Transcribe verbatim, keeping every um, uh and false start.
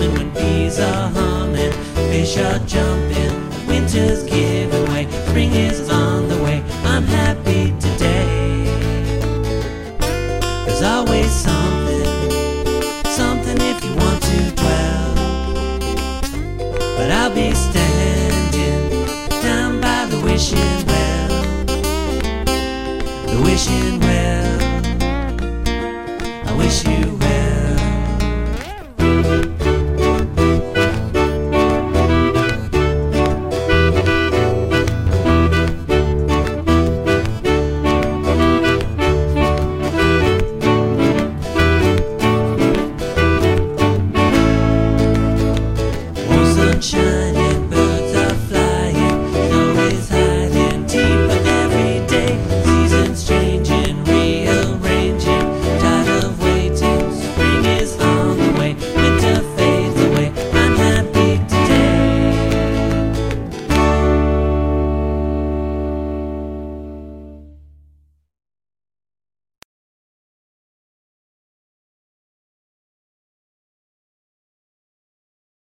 strumming, when bees are humming, fish are jumping, winter's giving way, spring is on the way. I'm happy today. There's always something, something if you want to dwell. But I'll be standing down by the wishing well, the wishing well. I wish you well. Sunshine